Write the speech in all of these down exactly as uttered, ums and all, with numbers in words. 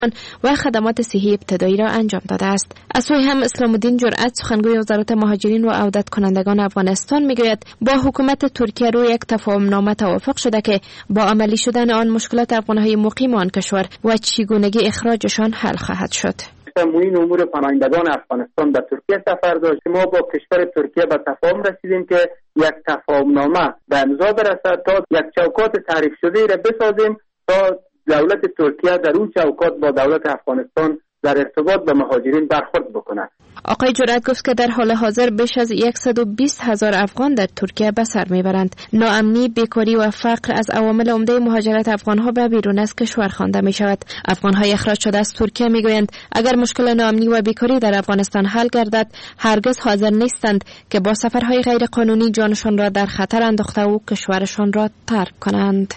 و خدمات صحی ابتدایی را انجام داده است. از سوی هم اسلام الدین جرأت سخنگوی وزارت مهاجرین و عودت کنندگان افغانستان میگوید با حکومت ترکیه روی یک تفاهم نامه توافق شده که با عملی شدن آن مشکلات افغانهای مقیم آن کشور و چگونگی اخراجشان حل خواهد شد. تموین امور پناهندگان افغانستان به ترکیه سفر داشت. ما با کشور ترکیه به تفاهم رسیدیم که یک تفاهم نامه به امضا برسد تا یک چوکات تعریف شده را بسازیم تا دولت ترکیه در اون چوکات با دولت افغانستان در ارتباط با مهاجرین برخورد بکنه. آقای جرأت گفت که در حال حاضر بیش از صد و بیست هزار افغان در ترکیه به سر میبرند. ناامنی، بیکاری و فقر از عوامل عمده مهاجرت افغانها به بیرون از کشور خوانده می شود. افغانهای اخراج شده از ترکیه میگویند اگر مشکل ناامنی و بیکاری در افغانستان حل گردد هرگز حاضر نیستند که با سفرهای غیر قانونی جانشان را در خطر انداخته و کشورشان را ترک کنند.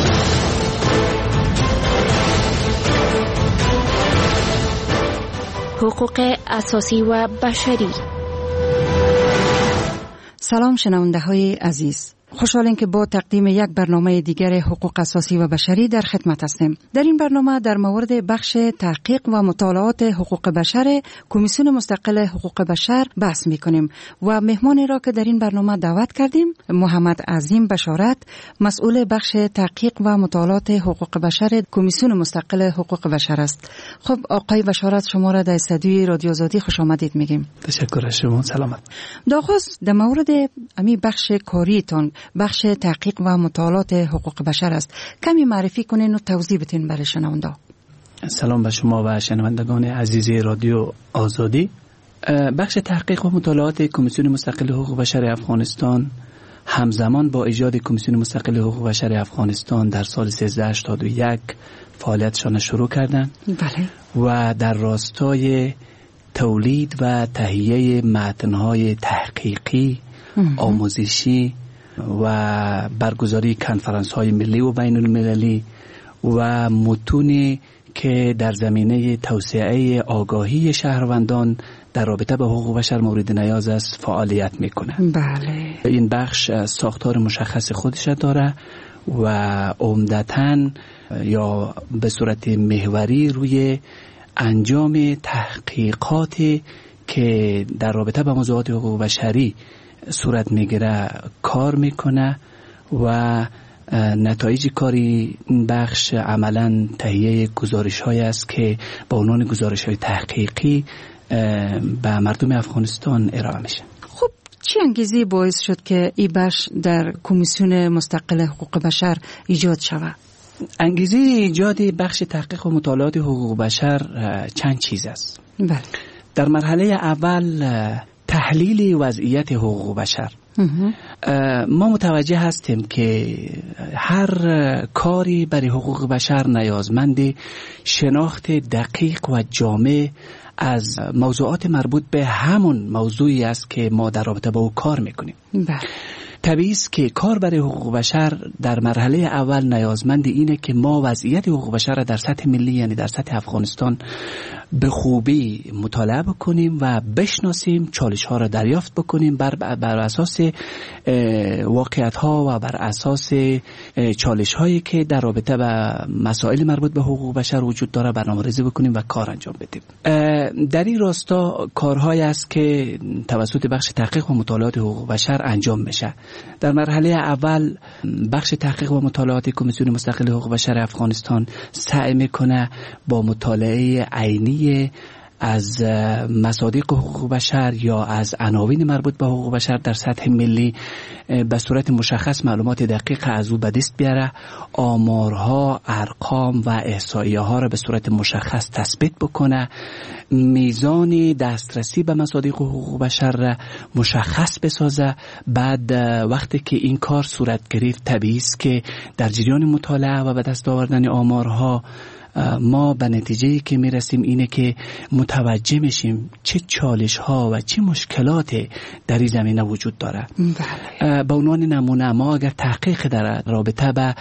حقوق اساسی و بشری. سلام شنونده های عزیز، خوشحالیم که با تقدیم یک برنامه دیگر حقوق اساسی و بشری در خدمت هستیم. در این برنامه در مورد بخش تحقیق و مطالعات حقوق بشر کمیسیون مستقل حقوق بشر بحث می‌کنیم و مهمانی را که در این برنامه دعوت کردیم محمد عظیم بشارت، مسئول بخش تحقیق و مطالعات حقوق بشر کمیسیون مستقل حقوق بشر است. خب آقای بشارت، شما را در استودیوی رادیو آزادی خوش آمدید میگیم. تشکر از شما. سلامت. داخواست در مورد امی بخش کاریتون، بخش تحقیق و مطالعات حقوق بشر است، کمی معرفی کنین و توضیح بدین برای شنونده. سلام به شما و شنوندگان عزیز رادیو آزادی. بخش تحقیق و مطالعات کمیسیون مستقل حقوق بشر افغانستان همزمان با ایجاد کمیسیون مستقل حقوق بشر افغانستان در سال سیزده هشتاد و یک فعالیتشان شروع کردند. بله. و در راستای تولید و تهیه متن‌های تحقیقی، آموزشی و برگزاری کنفرانس‌های ملی و بین المللی و متونی که در زمینه توسعه آگاهی شهروندان در رابطه با حقوق بشر مورد نیاز است فعالیت میکنه. بله. این بخش ساختار مشخص خودش داره و عمدتاً یا به صورت محوری روی انجام تحقیقاتی که در رابطه با موضوعات حقوق بشری صورت میگیره کار میکنه و نتایج کاری این بخش عملا تهیه گزارش های است که با عنوان گزارش های تحقیقی به مردم افغانستان ارائه میشه. خب چه انگیزی باعث شد که این بخش در کمیسیون مستقل حقوق بشر ایجاد شود؟ انگیزه ایجاد بخش تحقیق و مطالعات حقوق بشر چند چیز است. بله. در مرحله اول تحلیل وضعیت حقوق بشر. ما متوجه هستیم که هر کاری برای حقوق بشر نیازمند شناخت دقیق و جامع از موضوعات مربوط به همون موضوعی است که ما در رابطه با او کار میکنیم. بله. طبیعی است که کار برای حقوق بشر در مرحله اول نیازمند اینه که ما وضعیت حقوق بشر در سطح ملی یعنی در سطح افغانستان به خوبی مطالعه بکنیم و بشناسیم، چالش ها را دریافت بکنیم، بر, بر اساس واقعیت ها و بر اساس چالش هایی که در رابطه با مسائل مربوط به حقوق بشر وجود داره برنامه‌ریزی بکنیم و کار انجام بدیم. در این راستا کارهایی است که توسط بخش تحقیق و مطالعات حقوق بشر انجام میشه. در مرحله اول بخش تحقیق و مطالعات کمیسیون مستقل حقوق بشر افغانستان سعی میکنه با مطالعه عینی از مصادیق حقوق بشر یا از عناوین مربوط به حقوق بشر در سطح ملی به صورت مشخص معلومات دقیق از او به دست بیاره، آمارها، ارقام و احصایه ها را به صورت مشخص تثبیت بکنه، میزان دسترسی به مصادیق حقوق بشر را مشخص بسازه. بعد وقتی که این کار صورت گرفت طبیعی است که در جریان مطالعه و به دست آوردن آمارها ما به نتیجه‌ای که میرسیم اینه که متوجه میشیم چه چالش ها و چه مشکلات در این زمینه وجود داره. بله. به عنوان نمونه ما اگر تحقیق در رابطه به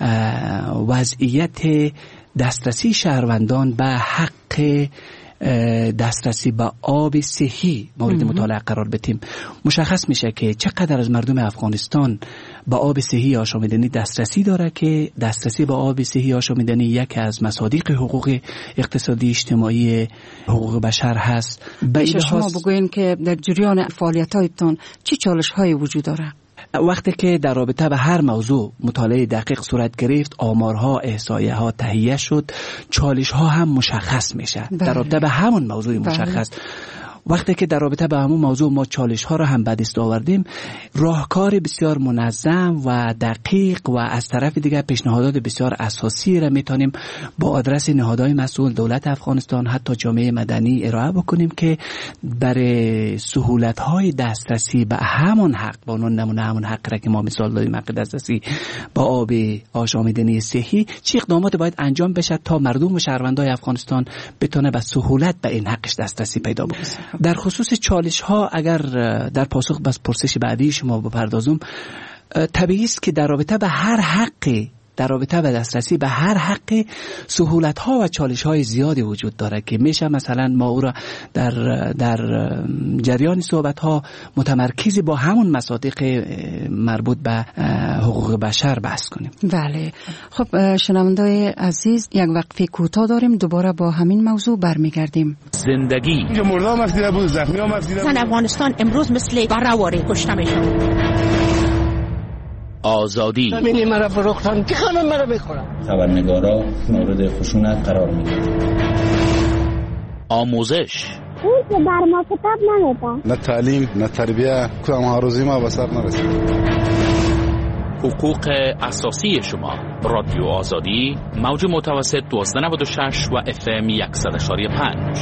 وضعیت دسترسی شهروندان به حق دسترسی به آب صحی مورد مطالعه قرار بدیم، مشخص میشه که چقدر از مردم افغانستان به آب صحی آشامیدنی دسترسی داره که دسترسی به آب صحی آشامیدنی یکی از مصادیق حقوق اقتصادی اجتماعی حقوق بشر هست. به شما بگوین که در جریان فعالیت‌هایتون چه چالش‌هایی وجود داره؟ وقتی که در رابطه به هر موضوع مطالعه دقیق صورت گرفت، آمارها، احصایه ها تهیه شد، چالش ها هم مشخص میشه. بله. در رابطه به همون موضوع مشخص بله. وقتی که در رابطه به همون موضوع ما چالش ها را هم به دست آوردیم، راهکار بسیار منظم و دقیق و از طرف دیگر پیشنهادات بسیار اساسی را میتونیم با آدرس نهادهای مسئول، دولت افغانستان، حتی جامعه مدنی ارائه بکنیم که برای سهولت های دسترسی به همون حق، با نمونه همون حق را که ما مثال دادیم، حق دسترسی با آب آشامیدنی صحی، چه اقدامات باید انجام بشه تا مردم و شهروندان افغانستان بتونه به سهولت به این حقش دسترسی پیدا بکنه. در خصوص چالش ها اگر در پاسخ به پرسش بعدی شما بپردازم، طبیعی است که در رابطه به هر حقی در رابطه به دسترسی به هر حق سهولت ها و چالش های زیادی وجود داره که میشه مثلا ما او را در در جریان صحبت ها متمرکز با همون مصادیق مربوط به حقوق بشر بحث کنیم. بله. خب شنوندای عزیز، یک وقفه کوتاه داریم، دوباره با همین موضوع برمیگردیم. زندگی اینجا مردم افزیده بود، زخمی هم افزیده بود. افغانستان امروز مثل بره‌واره کشته میشه. آزادی ببینی مرا فروختن که خانم مرا بخورم. خبرنگارا مورد خشونت قرار میگیرن. آموزش اون که بر ما کتاب نمیده، نه تعلیم نه تربیه، کدام ها روزی ما به سر نرسید. حقوق اساسی شما. رادیو آزادی، موج متوسط دوازده نود و شش و اف ام صد و پنج.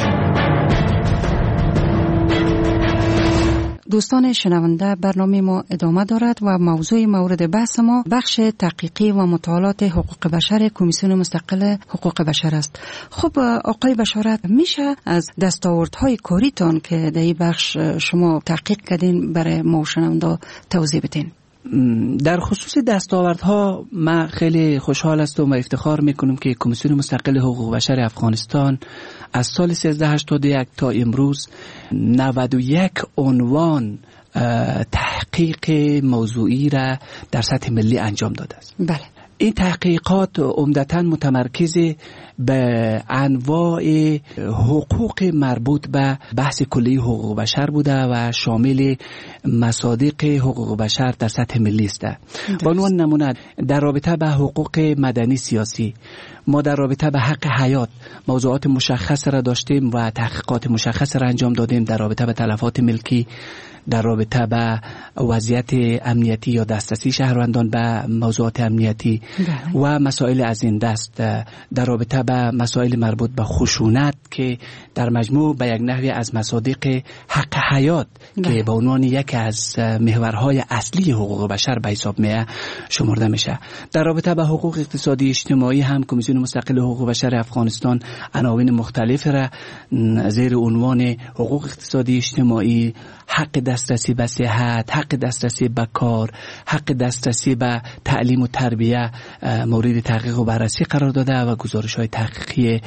دوستان شنونده، برنامه ما ادامه دارد و موضوع مورد بحث ما بخش تحقیقی و مطالعات حقوق بشر کمیسیون مستقل حقوق بشر است. خب آقای بشارت، میشه از دستاوردهای کاریتان که در این بخش شما تحقیق کردین برای ما شنونده توضیح بدین؟ در خصوص دستاوردها من خیلی خوشحال هستم و افتخار میکنم که کمیسیون مستقل حقوق بشر افغانستان از سال سیزده هشتاد و یک تا امروز نود و یک عنوان تحقیق موضوعی را در سطح ملی انجام داده است. بله. این تحقیقات عمدتاً متمرکز به انواع حقوق مربوط به بحث کلی حقوق بشر بوده و شامل مصادیق حقوق بشر در سطح ملی است. به عنوان نمونه در رابطه به حقوق مدنی سیاسی ما در رابطه به حق حیات موضوعات مشخص را داشتیم و تحقیقات مشخص را انجام دادیم. در رابطه به تلفات ملکی، در رابطه به وضعیت امنیتی یا دسترسی شهروندان به موضوعات امنیتی بله. و مسائل از این دست، در رابطه به مسائل مربوط به خشونت که در مجموع به یک نحوی از مصادیق حق حیات بله. که به عنوان یکی از محورهای اصلی حقوق بشر به حساب میه شمرده میشه. در رابطه به حقوق اقتصادی اجتماعی هم کمیسیون مستقل حقوق بشر افغانستان عناوین مختلف را زیر عنوان حقوق اقتصادی اجتماعی، حق دسترسی به صحت، حق دسترسی به کار، حق دسترسی به تعلیم و تربیه مورد تحقیق و بررسی قرار داده و گزارش‌های تحقیقی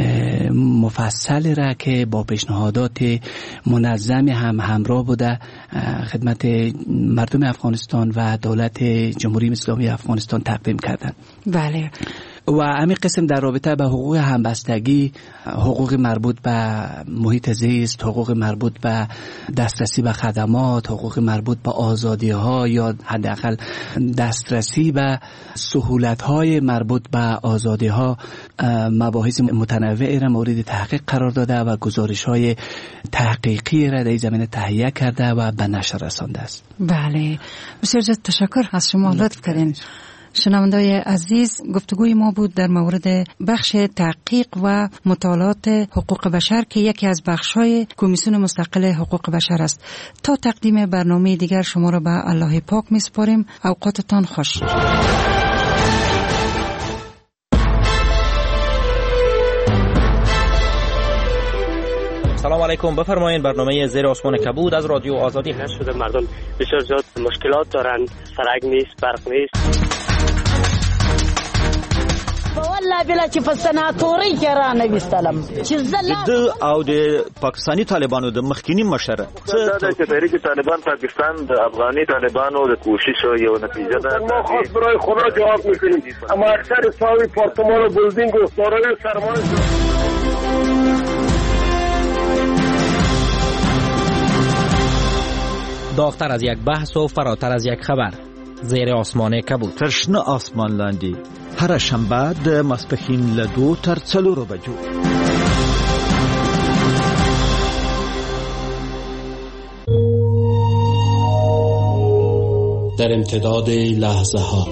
مفصل را که با پیشنهادات منظم هم همراه بوده خدمت مردم افغانستان و دولت جمهوری اسلامی افغانستان تقدیم کردند. بله. و همین قسم در رابطه به حقوق همبستگی، حقوق مربوط به محیط زیست، حقوق مربوط به دسترسی به خدمات، حقوق مربوط به آزادی ها یا حداقل دسترسی به سهولت های مربوط به آزادی ها مباحث متنوعی را مورد تحقیق قرار داده و گزارش های تحقیقی را در این زمینه تهیه کرده و به نشر رسانده است. بله، بسیار تشکر از شما، لطف کردین. شنوندای عزیز، گفتگوی ما بود در مورد بخش تحقیق و مطالعات حقوق بشر که یکی از بخش‌های کمیسیون مستقل حقوق بشر است. تا تقدیم برنامه دیگر شما را به الله پاک می‌سپاریم. اوقاتتان خوش. سلام علیکم، بفرمایید. برنامه زیر آسمان کبود از رادیو آزادی شده. مردم بسیار زیاد مشکلات دارن، سرک نیست، برق نیست. والله بلا چې په سناتوري کې را نویستلم چې د او د پاکستاني طالبانو د مخکینی مشر څه د تحریک طالبان پاکستان د افغاني طالبانو د کوشش یو نتیجه ده. ما خاص برای خدا جواب میکنیم، اما اکثر ساوی پارتمان و بلدینگ و سارای سرمان داغتر از یک بحث و فراتر از یک خبر. زیر آسمان کبود. ترشنه آسمان لاندی. هر شنبه د ماسپښین له دو تر څلورو بجو. در امتداد لحظه ها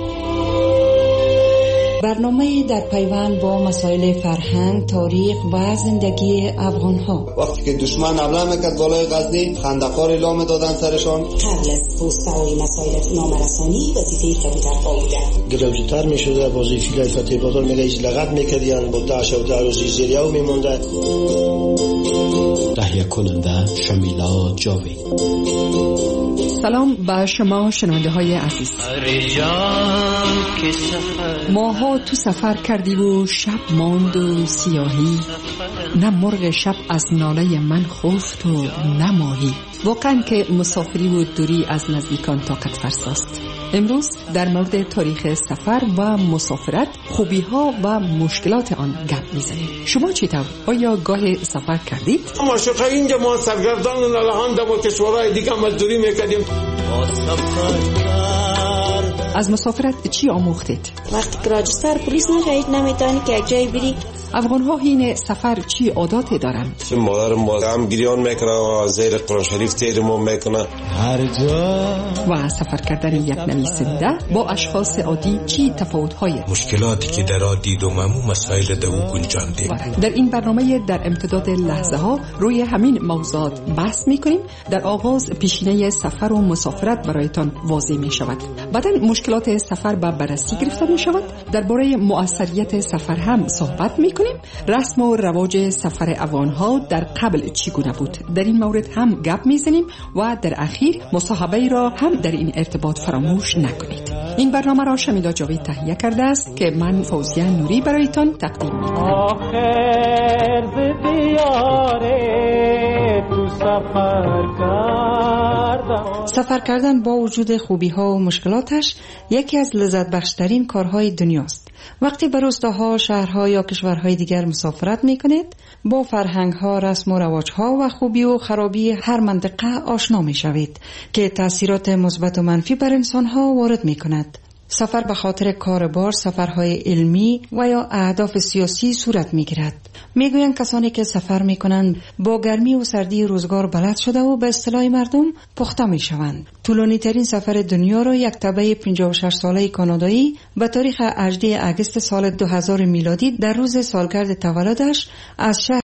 برنامه در پیوند با مسائل فرهنگ، تاریخ و زندگی افغان ها. وقتی که دشمن حمله میکرد بالای غزنی، خندق‌ها را لام دادن سرشان. قبل از پست‌های مسائل نامرسانی وظیفه کمترها بودن. گرفتار میشده وظیفه فتح بازار میگه ایش لغت میکردن با داعش و داروزی زیریو میمونده. تهیه کننده شمیلا جاوید. سلام به شما شنونده های عزیز. ماها تو سفر کردی و شب ماند و سیاهی، نه مرغ شب از ناله من خفت و نه ماهی. واقعا که مسافری و دوری از نزدیکان طاقت فرساست. امروز در مورد تاریخ سفر و مسافرت، خوبی ها و مشکلات آن گپ میزنیم. شما چطور؟ آیا گاه سفر کردید؟ ما شقه اینجا ما سرگردان و نلهان در کشورهای دیگه مزدوری میکردیم. از مسافرت چی آموختید؟ وقتی که راجستر پلیس نشهید نمیتونی که یک جای بری. افغان ها این سفر چی عاداتی دارند؟ مادر ما هم گریان میکنه و زیر قرآن شریف تیرمون میکنه هر جا. و سفر کردن یک نویسنده با اشخاص عادی چی تفاوت های؟ مشکلاتی که در عادی و معمول مسائل در او گنجانده. در این برنامه در امتداد لحظه ها روی همین موضوعات بحث میکنیم. در آغاز پیشینه سفر و مسافرت برایتان واضح می شود. بعداً مشکلات سفر به بررسی گرفته می شود. درباره مؤثریت سفر هم صحبت می کنیم. رسم و رواج سفر افغان‌ها در قبل چگونه بود، در این مورد هم گپ میزنیم و در اخیر مصاحبه را هم در این ارتباط فراموش نکنید. این برنامه را شمیلا جاوید تهیه کرده است که من فوزیه نوری برایتان تقدیم میکنم. آخر دیاره تو سفر کردم. سفر کردن با وجود خوبی ها و مشکلاتش یکی از لذت بخشترین کارهای دنیاست. وقتی به روستاها، شهرها یا کشورهای دیگر مسافرت میکنید، با فرهنگها، رسم و رواجها و خوبی و خرابی هر منطقه آشنا میشوید که تأثیرات مثبت و منفی بر انسانها وارد میکند. سفر به خاطر کاربار، سفرهای علمی و یا اهداف سیاسی صورت میگیرد. میگویند کسانی که سفر میکنند با گرمی و سردی روزگار بلد شده و به اصطلاح مردم پخته میشوند. طولانی ترین سفر دنیا را یک تبع پنجاه و شش ساله کانادایی به تاریخ هجدهم اگست سال دو هزار میلادی در روز سالگرد تولدش از شهر